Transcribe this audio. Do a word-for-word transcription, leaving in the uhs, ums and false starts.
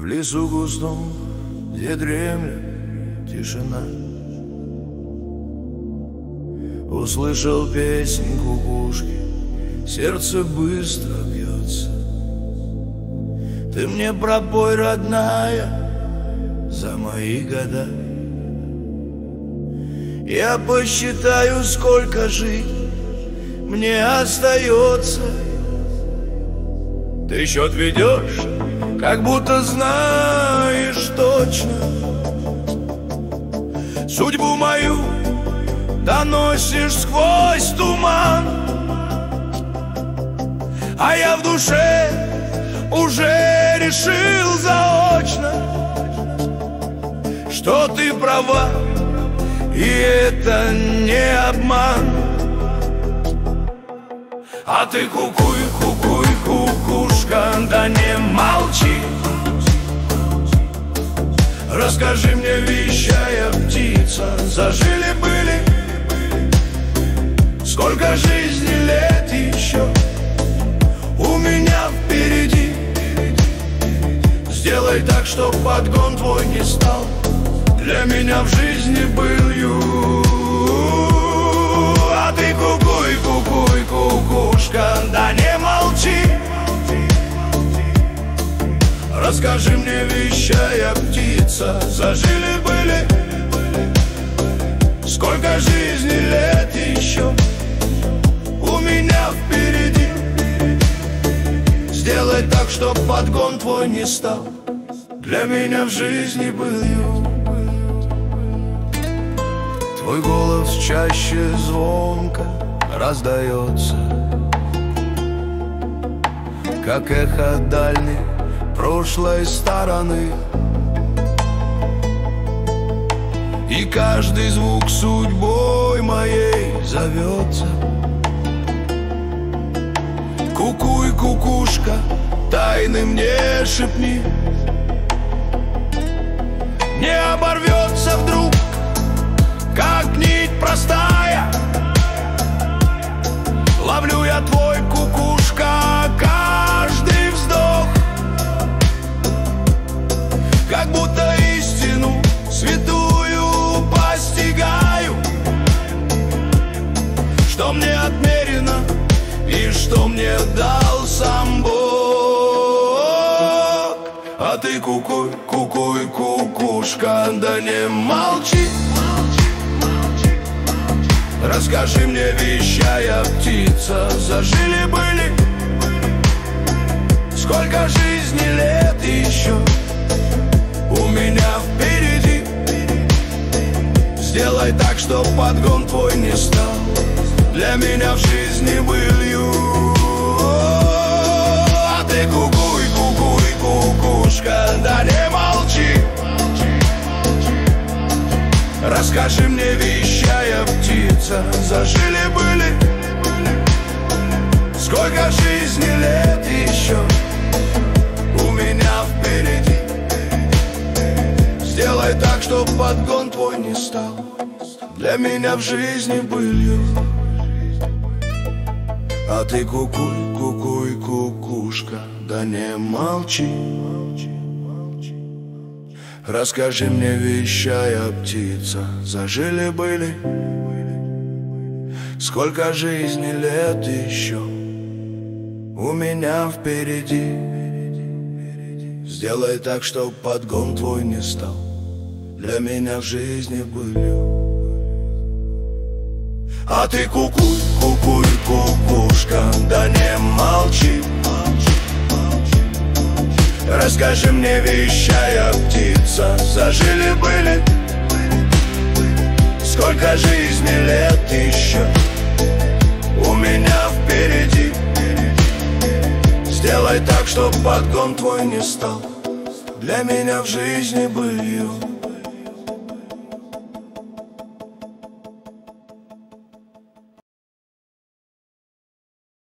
В лесу густом, где дремлет тишина, услышал песнь кукушки, сердце быстро бьется. Ты мне пропой, родная, за мои года. Я посчитаю, сколько жить мне остается. Ты счет ведешь, как будто знаешь точно. Судьбу мою доносишь сквозь туман, а я в душе уже решил заочно, что ты права, и это не обман. А ты кукуй, кукуй, кукушка, да не молчи. Расскажи мне, вещая птица, зажили-были, сколько жизни лет еще у меня впереди. Сделай так, чтоб подгон твой не стал для меня в жизни былью. А ты кукуй, кукуй, кукушка, да не молчи. Расскажи мне, вещая птица, зажили-были, сколько жизни лет еще у меня впереди. Сделай так, чтоб подгон твой не стал для меня в жизни былью. Твой голос чаще звонко раздается, как эхо дальней прошлой стороны. И каждый звук судьбой моей зовется. Кукуй, кукушка, тайны мне шепни. Не оборвется вдруг, как нить простая. Ловлю я твой, кукушка, каждый вздох, как будто истину святую постигаю, что мне отмерено и что мне дал сам Бог. А ты кукуй, кукуй, кукушка, да не молчи. Расскажи мне, вещая птица, зажили-были, сколько жизни лет еще у меня впереди. Сделай так, чтоб подгон твой не стал для меня в жизни былью. А ты кукуй, кукуй, кукушка, да не молчи. Расскажи мне, вещая птица, зажили-были, сколько жизни лет еще у меня впереди. Сделай так, чтоб подгон твой не стал для меня в жизни былью. А ты кукуй, кукуй, кукушка, да не молчи. Расскажи мне, вещая птица, зажили-были, сколько жизни лет еще у меня впереди. Сделай так, чтоб подгон твой не стал для меня в жизни былью. А ты кукуй, кукуй, кукушка, да не молчи. Расскажи мне, вещая птица, зажили-были, сколько жизни лет еще у меня впереди. Сделай так, чтоб подгон твой не стал для меня в жизни былью.